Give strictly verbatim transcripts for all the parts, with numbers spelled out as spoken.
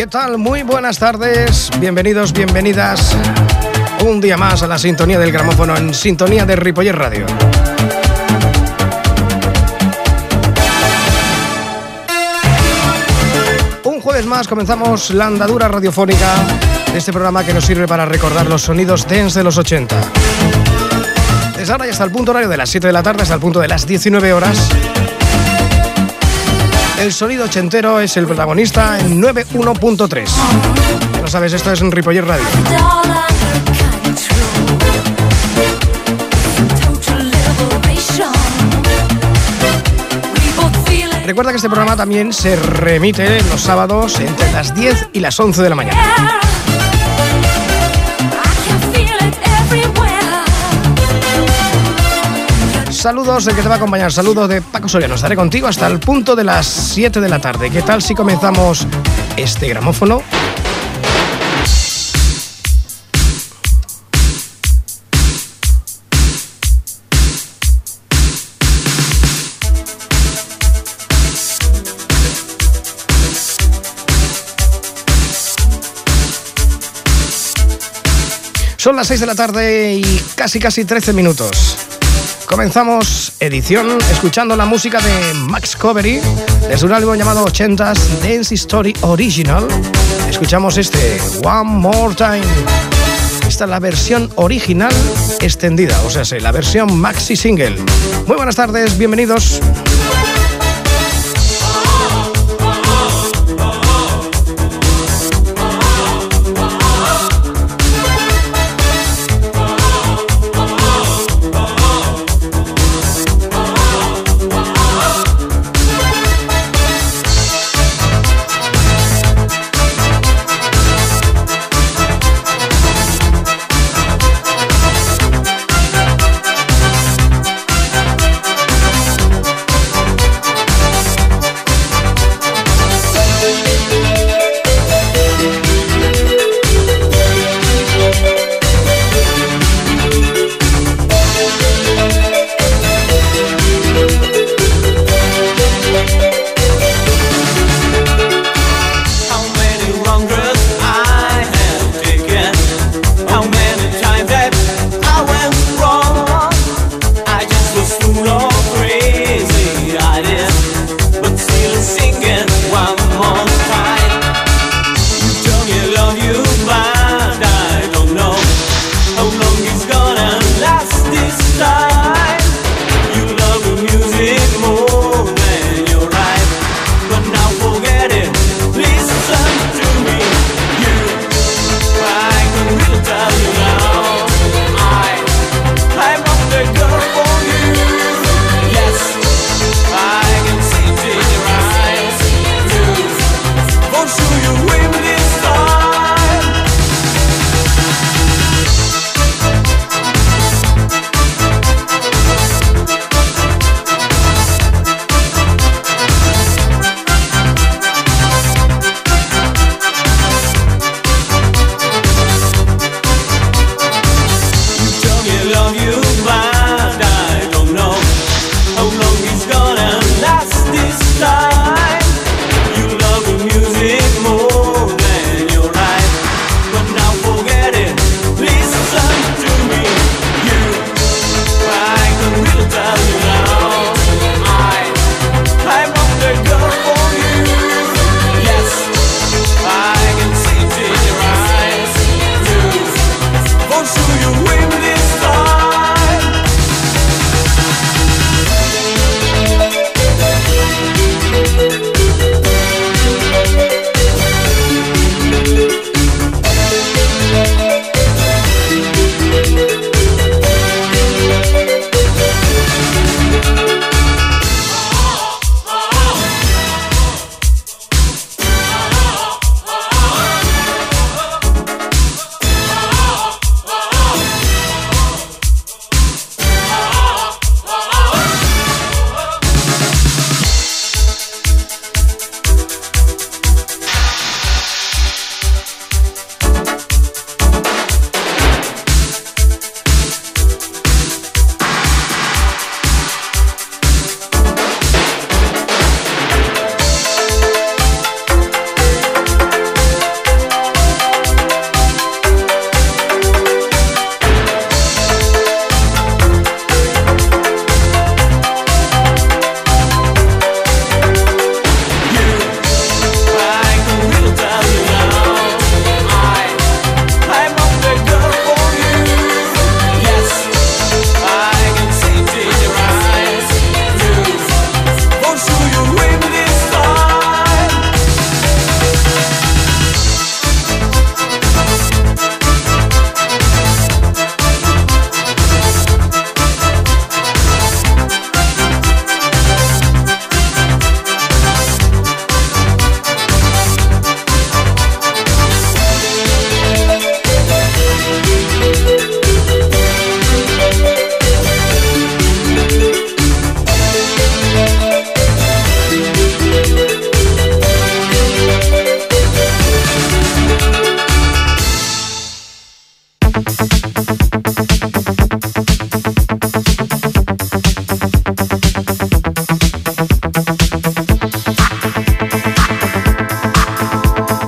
¿Qué tal? Muy buenas tardes, bienvenidos, bienvenidas un día más a la sintonía del gramófono, en sintonía de Ripollet Radio. Un jueves más comenzamos la andadura radiofónica de este programa que nos sirve para recordar los sonidos dance de los ochenta. Desde ahora y hasta el punto horario de las siete de la tarde, hasta el punto de las diecinueve horas, el sonido ochentero es el protagonista en noventa y uno punto tres. Ya lo sabes, esto es en Ripollet Radio. Recuerda que este programa también se remite los sábados entre las diez y las once de la mañana. Saludos del que te va a acompañar, saludos de Paco Soriano. Estaré contigo hasta el punto de las siete de la tarde. ¿Qué tal si comenzamos este gramófono? Son las seis de la tarde y casi casi trece minutos. Comenzamos edición escuchando la música de Max Covery desde un álbum llamado ochentas Dance Story Original. Escuchamos este One More Time. Esta es la versión original extendida, o sea, la versión maxi single. Muy buenas tardes, bienvenidos.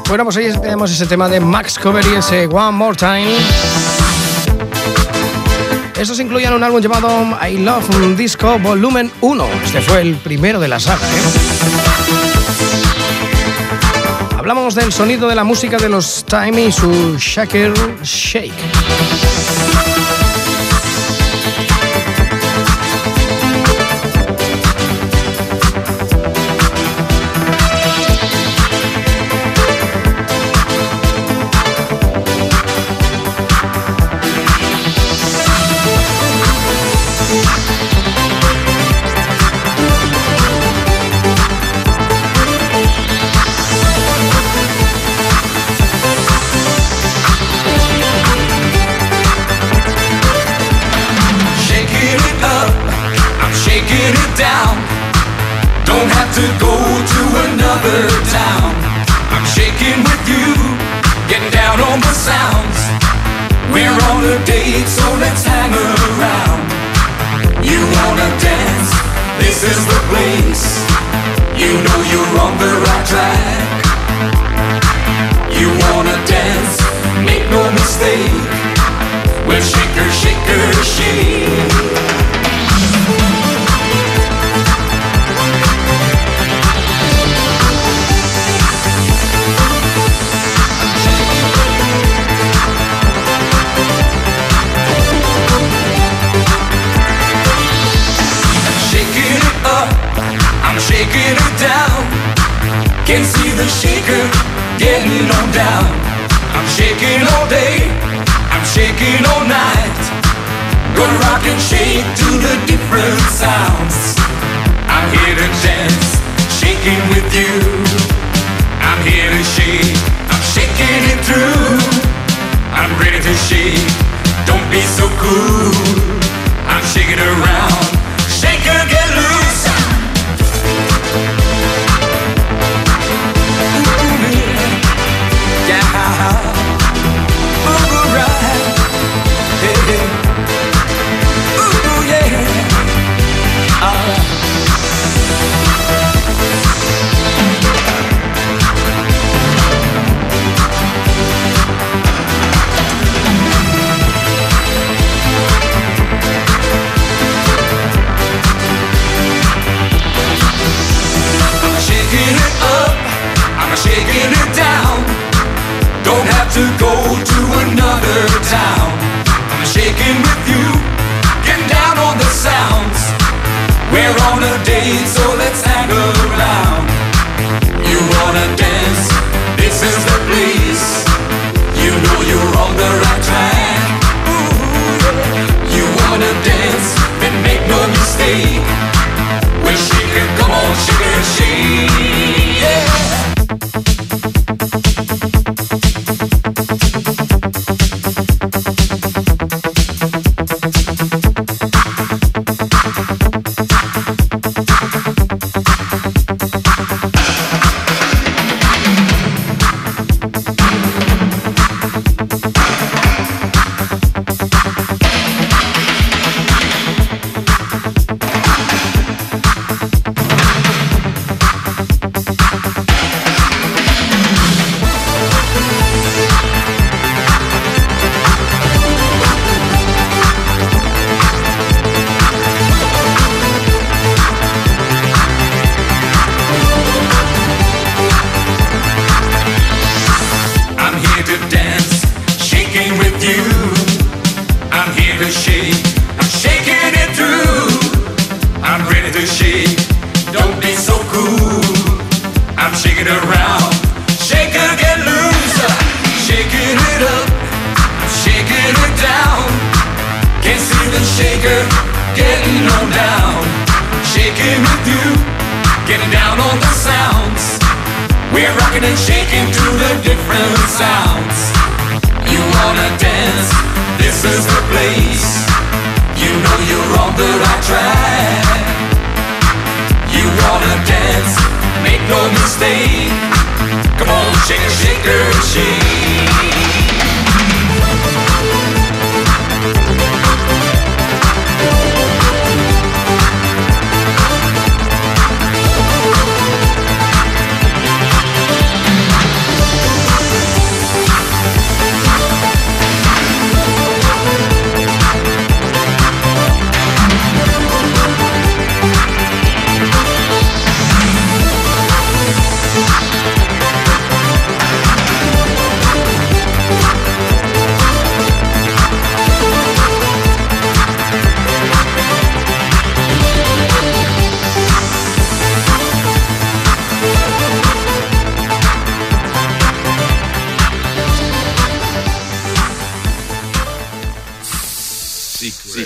Bueno, pues ahí tenemos ese tema de Max Covery, ese One More Time. Estos incluían un álbum llamado I Love Disco Volumen uno. Este fue el primero de la saga, ¿eh? Hablamos del sonido de la música de los Time y su Shaker Shake. To go to another town, I'm shaking with you, getting down on the sounds. We're on a date, so let's hang around. You wanna dance? This is the place. You know you're on the right track. You wanna dance? Make no mistake. Well, shaker, shaker, shake. Shaking it down, can see the shaker getting on down. I'm shaking all day, I'm shaking all night. Gonna rock and shake to the different sounds. I'm here to dance, shaking with you. I'm here to shake, I'm shaking it through. I'm ready to shake, don't be so cool. I'm shaking around, shaker get loose. Shaking it down, don't have to go to another town. I'm shaking with you, getting down on the sounds. We're on a date, so let's hang around. You wanna dance? This is the place. You know you're on the right track. Ooh, you wanna dance? Then make no mistake. Well, shake it, come on, shake it, shake. Yeah.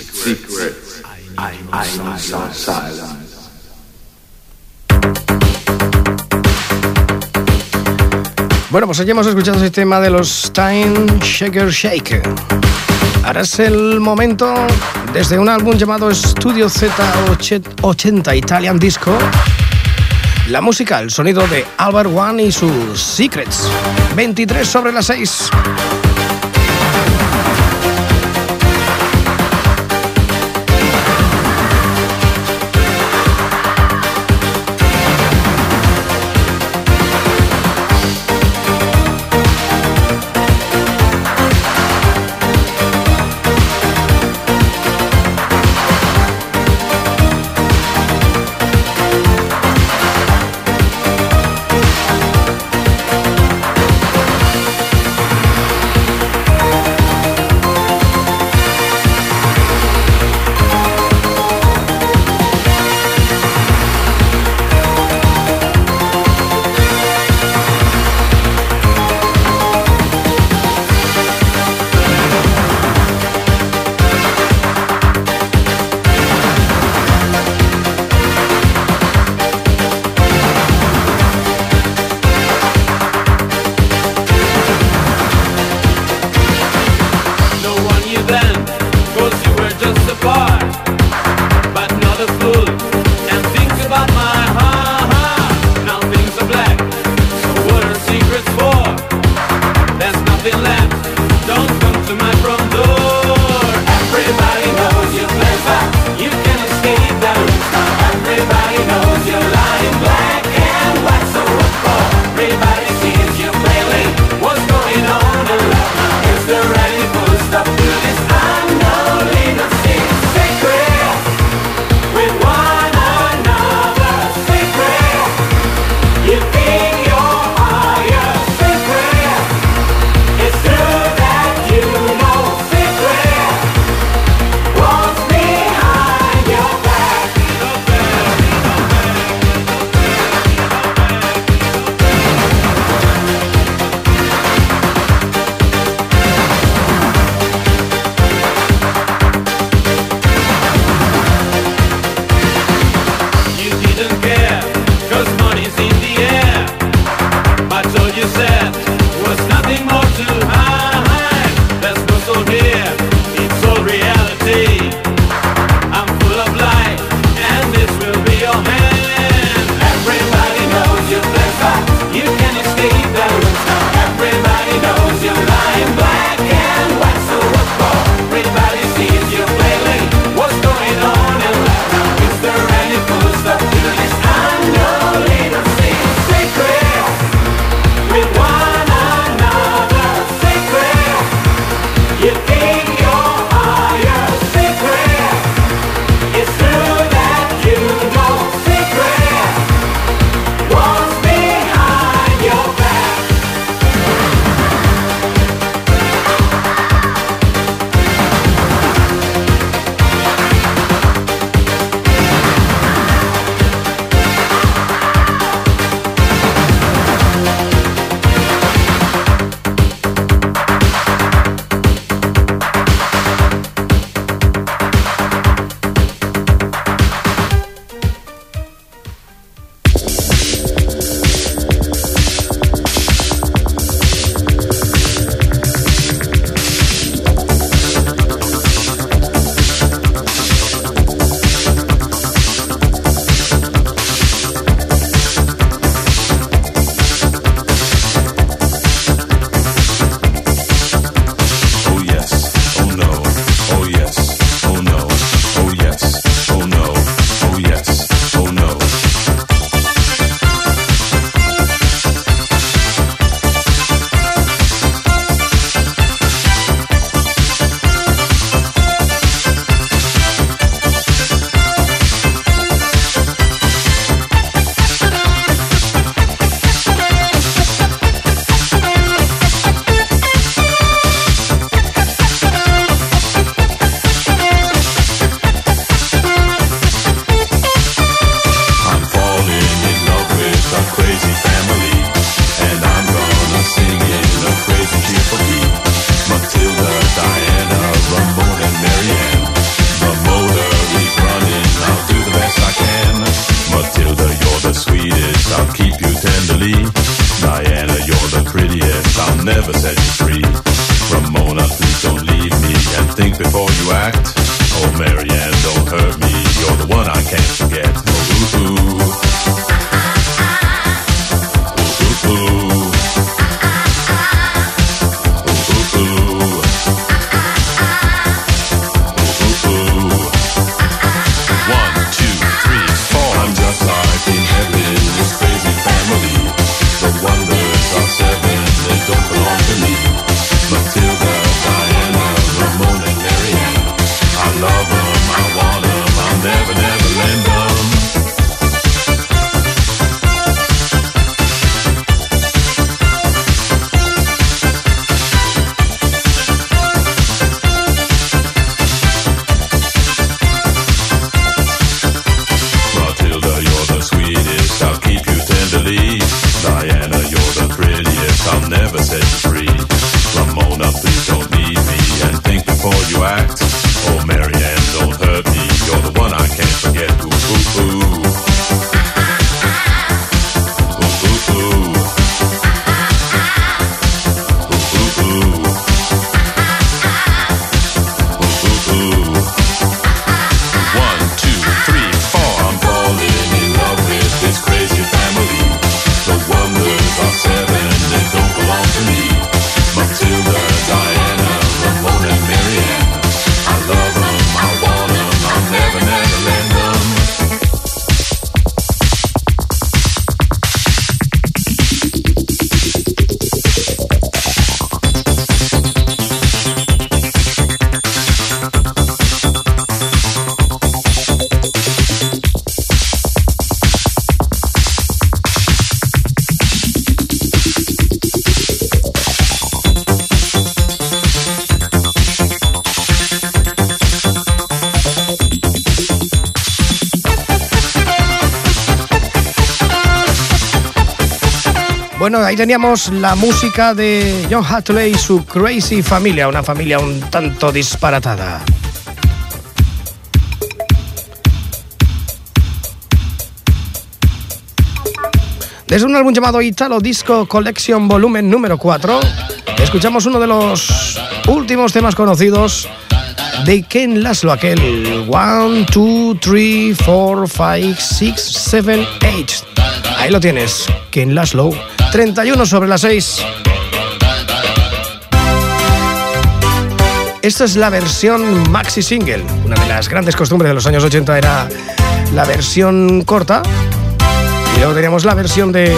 secrets, I, I know silence. Bueno, pues aquí hemos escuchado ese tema de los Time Shaker Shake. Ahora es el momento, desde un álbum llamado Studio Z ochenta Italian Disco, la música, el sonido de Albert One y sus Secrets. veintitrés sobre las seis. I'll never set you free. Ramona, please don't leave me and think before you act. Oh, Marianne, don't hurt me. You're the one I can't forget. Oh, ooh, ooh. Ooh, ooh, ooh. Bueno, ahí teníamos la música de John Hathaway y su Crazy Familia, una familia un tanto disparatada. Desde un álbum llamado Italo Disco Collection Volumen número cuatro, escuchamos uno de los últimos temas conocidos de Ken Laszlo, aquel one, two, three, four, five, six, seven, eight. Ahí lo tienes, Ken Laszlo, treinta y uno sobre las seis. Esta es la versión maxi single. Una de las grandes costumbres de los años ochenta era la versión corta. Y luego teníamos la versión de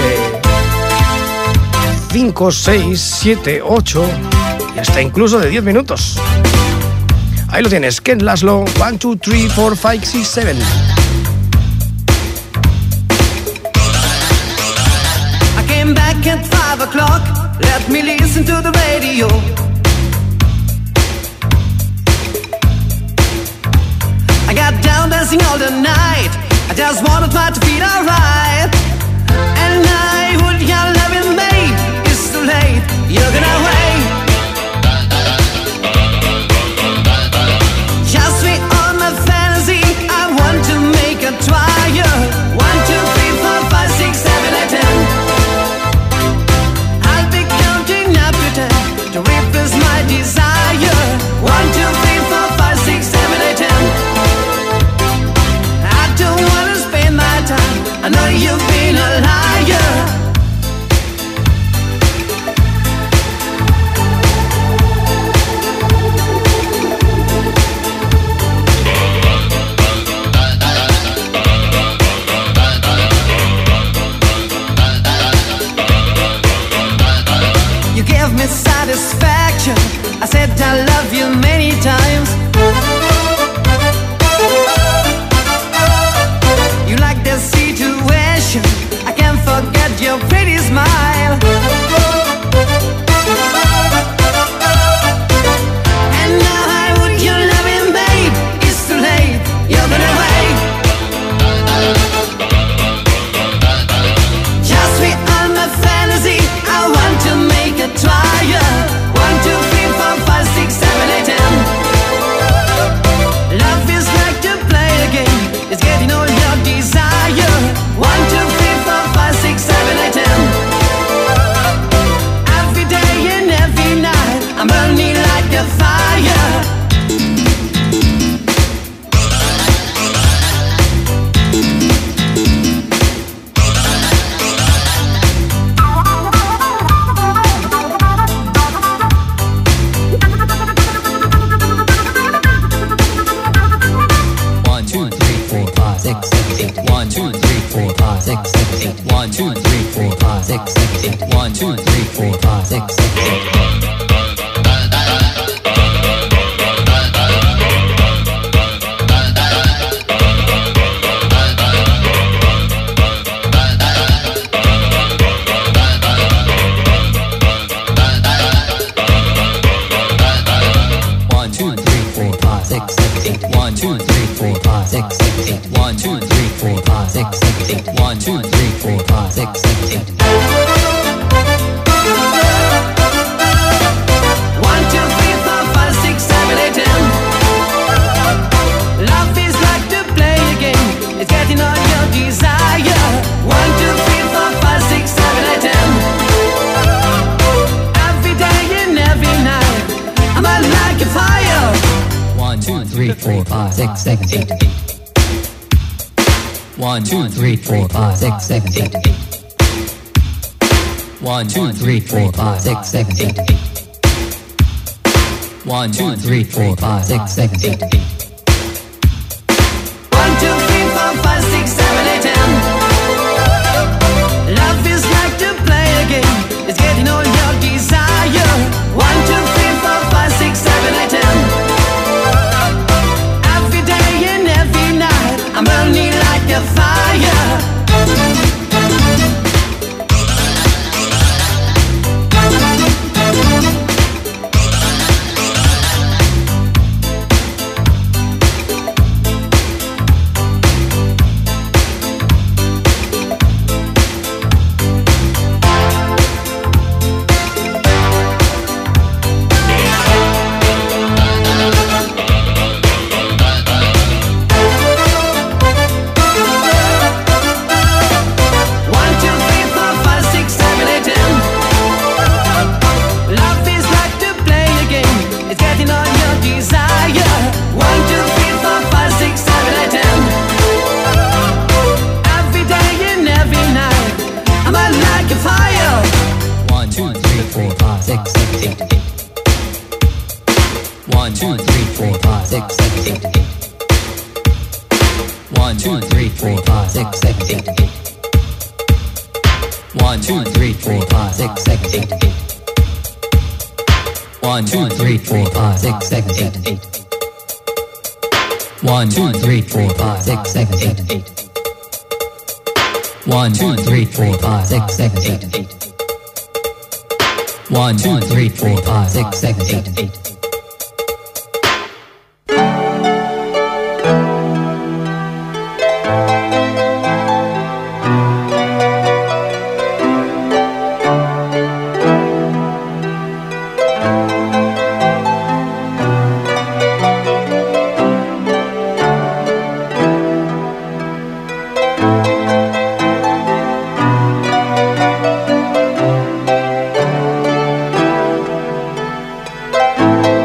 cinco, seis, siete, ocho y hasta incluso de diez minutos. Ahí lo tienes, Ken Laszlo, one, two, three, four, five, six, seven. I came back at five o'clock, let me listen to the radio. I got down dancing all the night, I just wanted my to feel alright. And I would your loving me, it's too late, you're gonna wait. Just me on my fantasy, I want to make a trial. One, two, three, four, five, six, seven, eight, ten. I'll be counting up to ten to replace my desire. One, two, three, four, five, six, seven, eight, ten. I don't wanna spend my time, I know you've been a liar. six, seven, eight. One, two, three, four, five, six, seven, eight. One, two, three, four, five, six, seven, eight. One, two, three, four, five, six, seven, eight. One, two, three, four, five, six, seven, eight. One, two, three, four, five, six, seven, eight. One, two, three, four, five, six, seven, eight, ten. Love is like to play a game. It's getting all your desire. One, two, three, four, five, six, seven, eight, ten. Every day and every night, I'm a like a fire. One, two, three, four, five, six, seven, eight. One, two, three, four, five, six, seven, eight. One, two, three, four, five, six, seven, eight. One, two, three, four, five, six, seven, eight. One, two, three, four, five, six, seven, eight, ten. Love is like to play a game. It's getting all your desire. One, two, three, four, five, six, seven, eight, ten. I'm burning like a fire. One, two, three, four, five, six, seven, eight. One, two, three, four, five, six, seven, eight. One, two, three, four, five, six, seven, eight. One, two, three, four, five, six, seven, eight. Bye.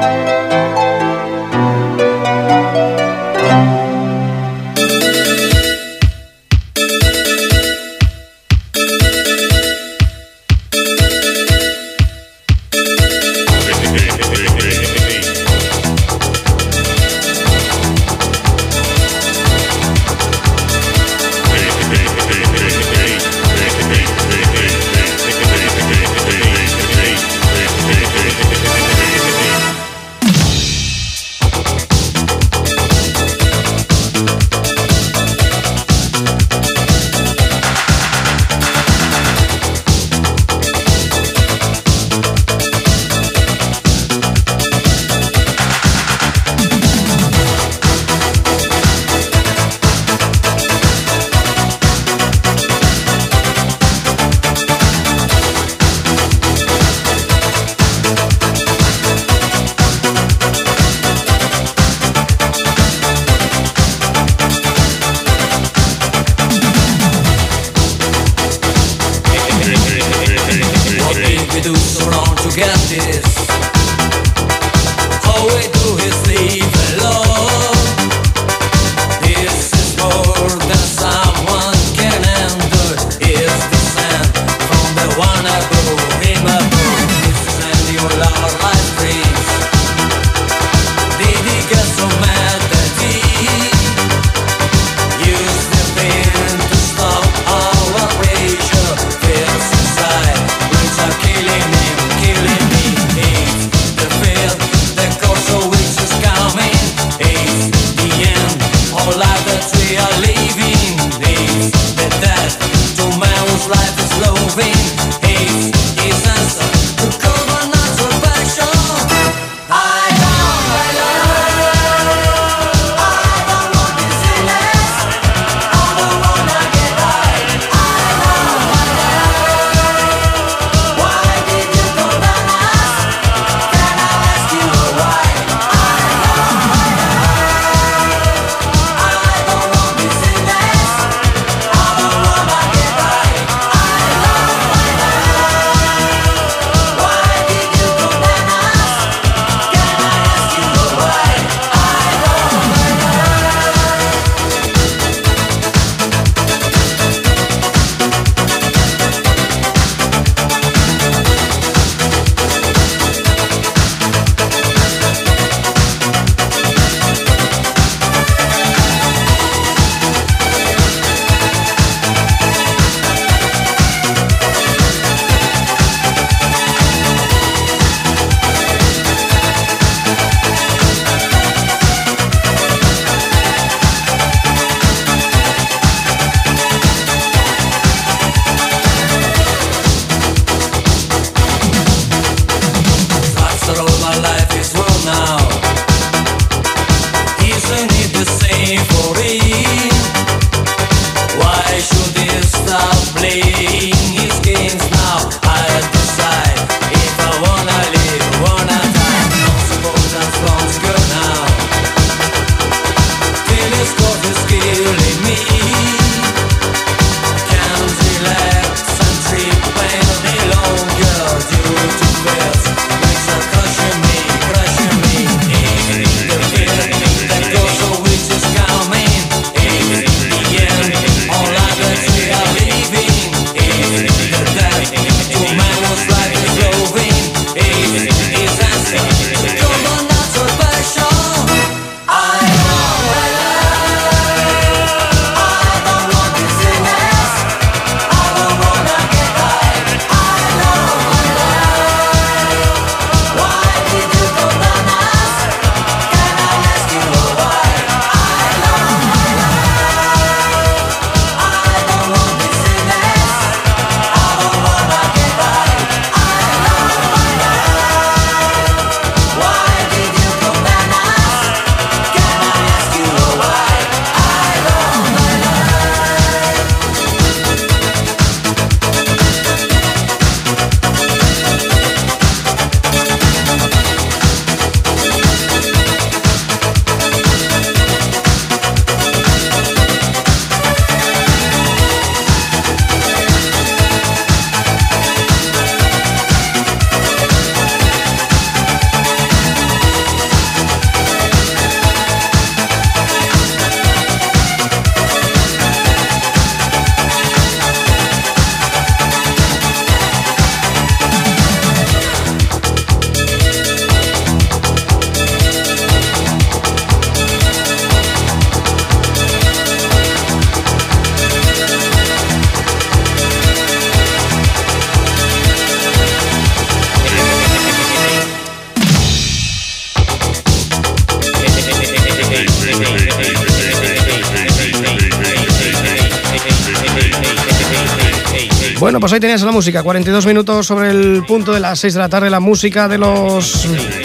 Bueno, pues ahí tenías la música, cuarenta y dos minutos sobre el punto de las seis de la tarde, la música de los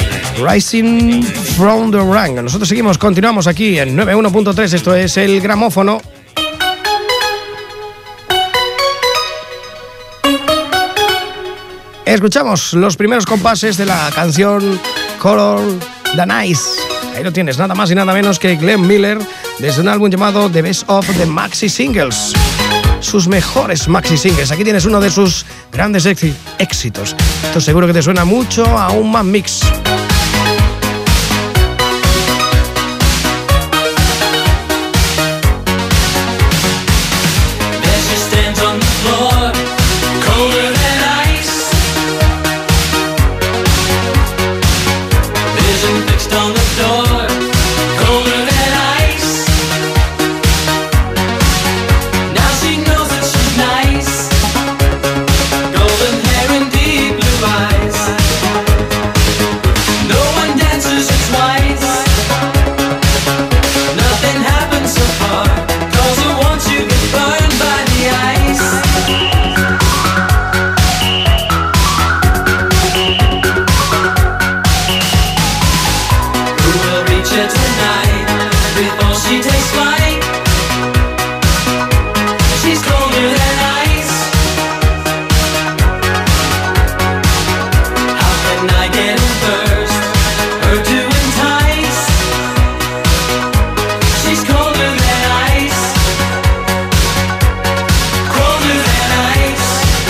Rising from the Rank. Nosotros seguimos, continuamos aquí en noventa y uno punto tres, esto es El Gramófono. Escuchamos los primeros compases de la canción Color the Nice. Ahí lo tienes, nada más y nada menos que Glenn Miller, desde un álbum llamado The Best of the Maxi Singles. Sus mejores maxi singles. Aquí tienes uno de sus grandes éxitos. Esto seguro que te suena mucho a un Man Mix. Golden hair and deep blue eyes. tastes like. She's colder than ice. How can I get in thirst? Her to entice. She's colder than ice. Colder than ice.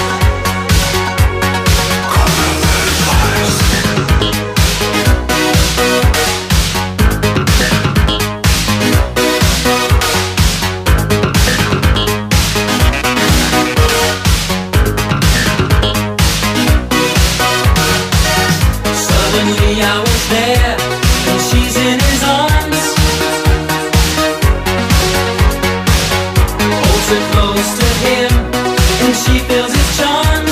Colder than ice. Suddenly I was there, and she's in his arms. Holds her close to him, and she feels his charms.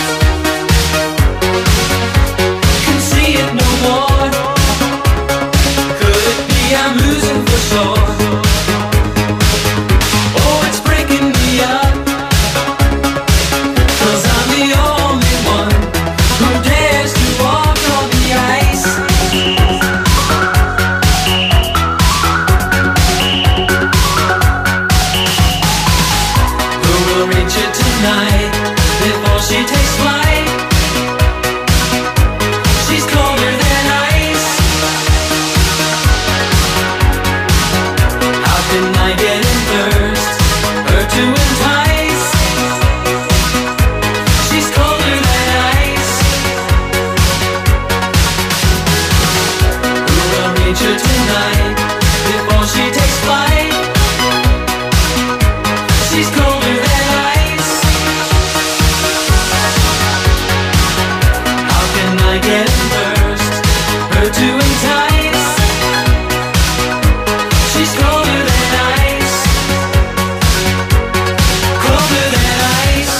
Can see it no more. Could it be I'm losing for sure? Oh, it's breaking me up, 'cause I'm the only one who dares to walk on the ice. Who will reach it tonight before she takes flight? She's colder than ice. How can I get in thirst? Her to entice. She's colder than ice. Who will reach her tonight before she takes flight? She's colder than ice. How can I get in thirst? Her to entice. She's colder than ice. Colder than ice.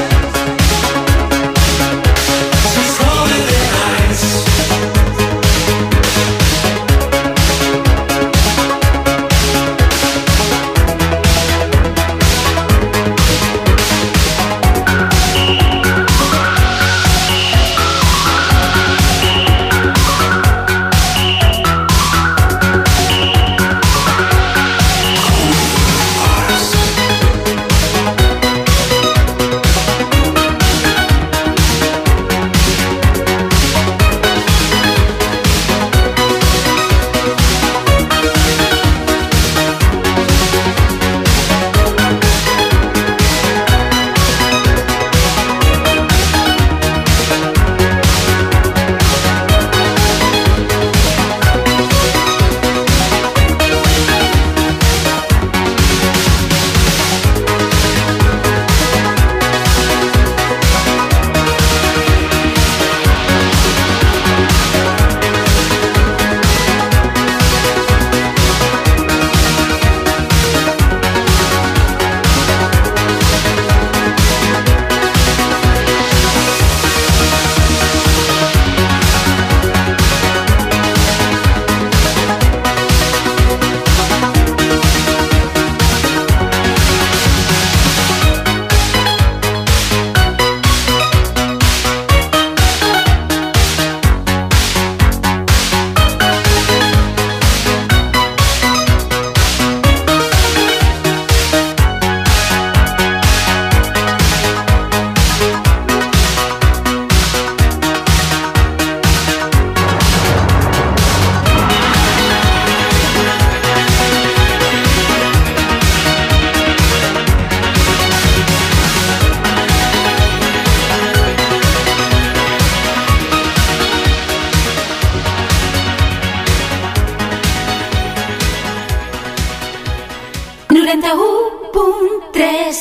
She's colder than ice. noranta-u punt tres.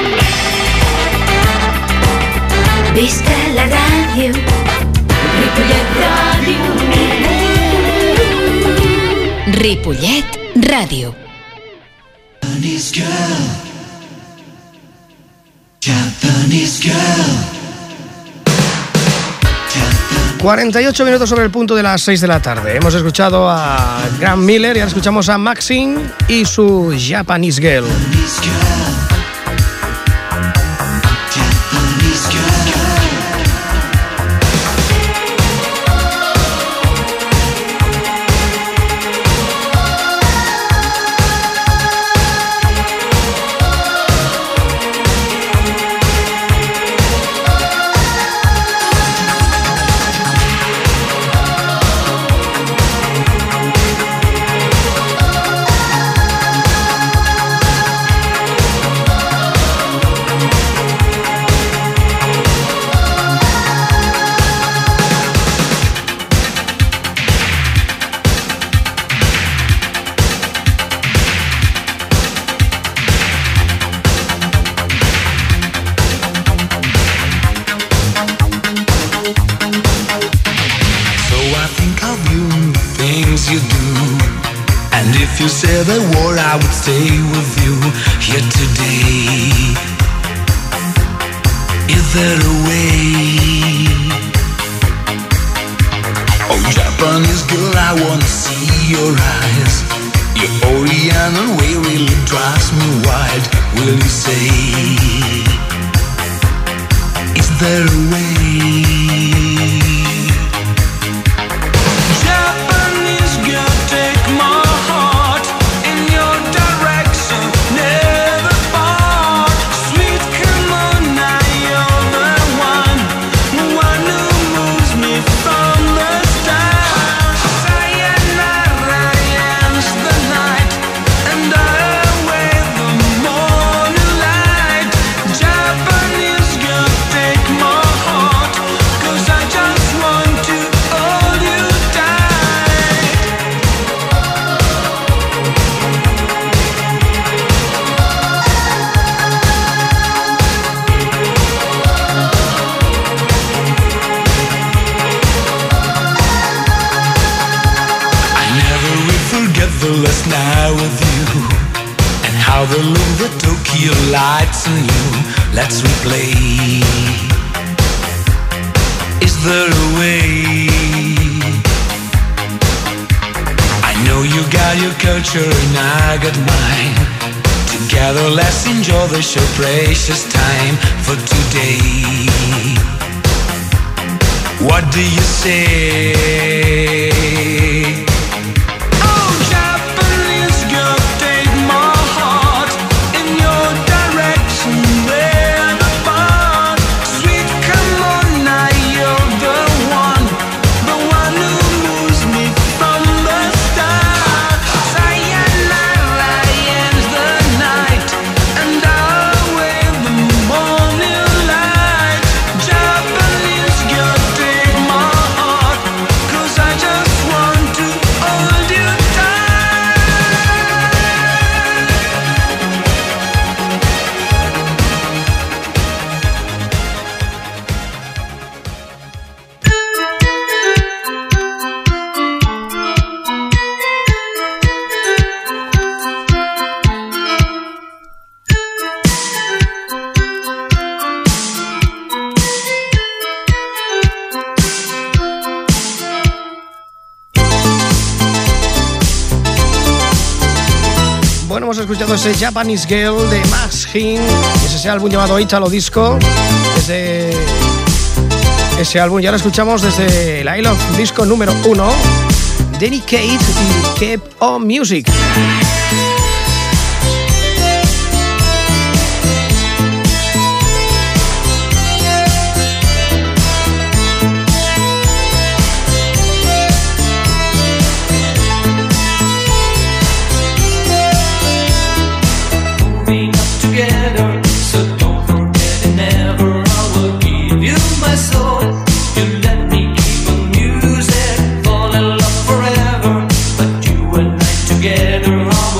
Visca la ràdio, Ripollet Ràdio. Ripollet Ràdio. Japanese girl, Japanese girl. cuarenta y ocho minutos sobre el punto de las seis de la tarde. Hemos escuchado a Graham Miller y ahora escuchamos a Maxine y su Japanese Girl. you said the war, I would stay with you here today. Is there a way? Oh, Japanese girl, I wanna see your eyes. Your Oriental way really drives me wild. Will you say, is there a way? Japanese girl, take my heart in your direction, never part. Sweet, come on now, you're the one, the one who moves me from the start. Sayonara ends the night, and I await the morning light. Japanese girl, take my heart, 'cause I just want to hold you tight. I never will forget the last night with you, and how the look the Tokyo lights on you. Let's replay. Is there a way? I know you got your culture and I got mine. Together let's enjoy the show, precious time for today. What do you say? Oh, Japanese girl, take my heart in your direction, never part. Sweet, come on now, you're the one, the one who moves me from the start. Sayonara ends the night, and I'll wait the morning light. Japanese girl, take my heart, 'cause I just want to hold you tight. Bueno, hemos escuchado ese Japanese Girl de Max Hin, ese, ese álbum llamado Italo Disco, desde ese álbum. Y ahora escuchamos desde el I Love Disco número uno, Dedicate y Keep On Music. Moving up together, so don't forget it never. I will give you my soul. You let me keep on music, fall in love forever. But you and I together, I will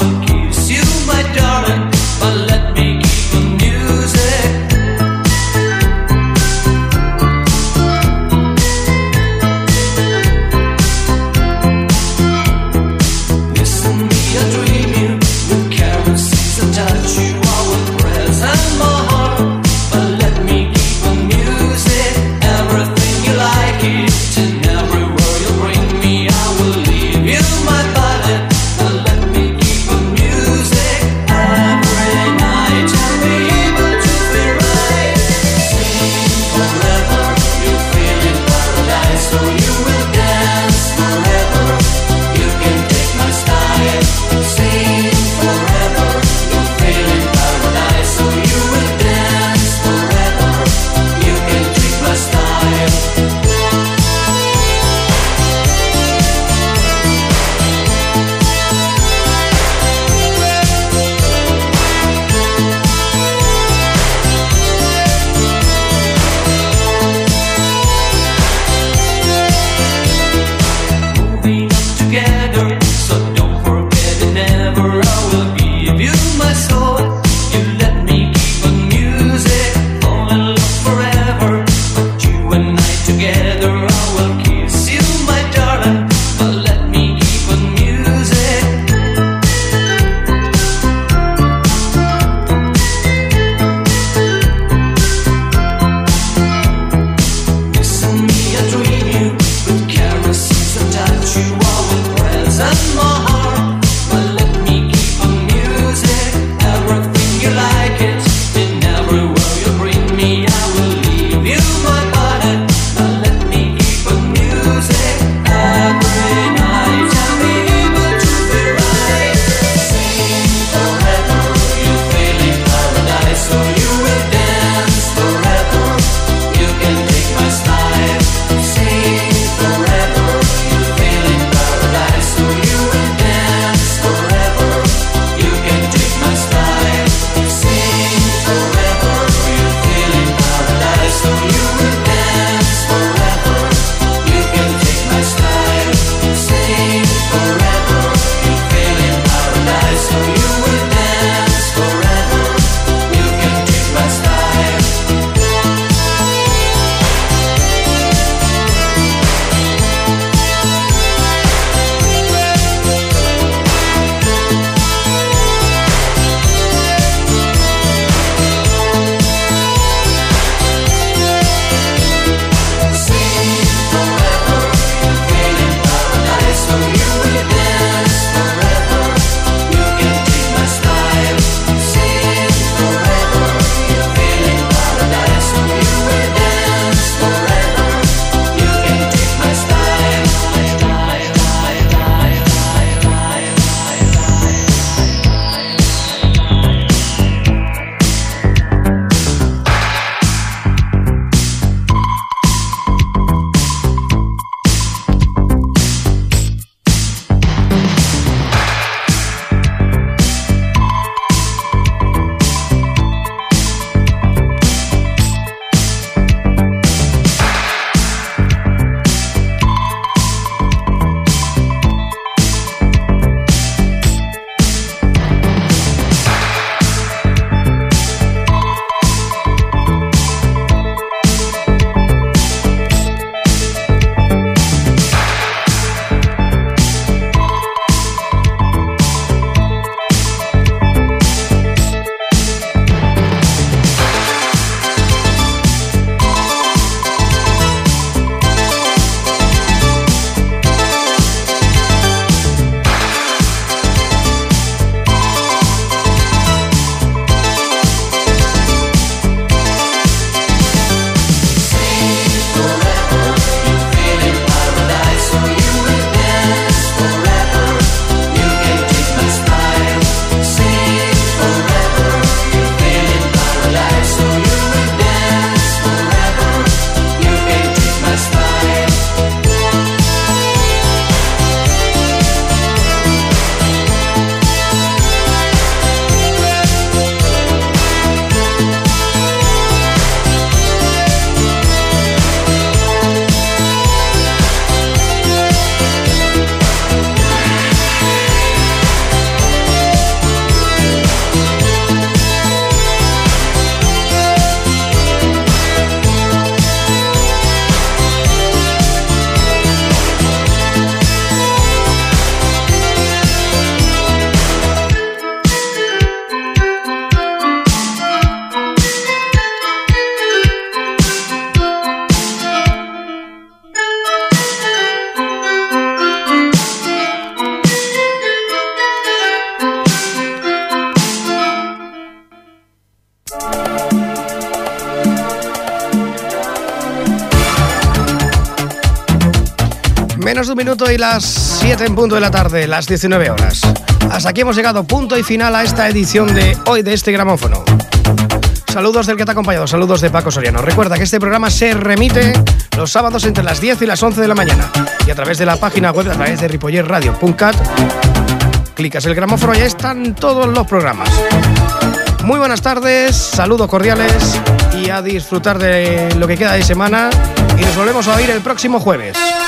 Menos de un minuto y las siete en punto de la tarde, las diecinueve horas. Hasta aquí hemos llegado, punto y final a esta edición de hoy de este gramófono. Saludos del que te ha acompañado, saludos de Paco Soriano. Recuerda que este programa se remite los sábados entre las diez y las once de la mañana. Y a través de la página web, a través de ripollet radio punto cat, clicas el gramófono y ahí están todos los programas. Muy buenas tardes, saludos cordiales y a disfrutar de lo que queda de semana. Y nos volvemos a oír el próximo jueves.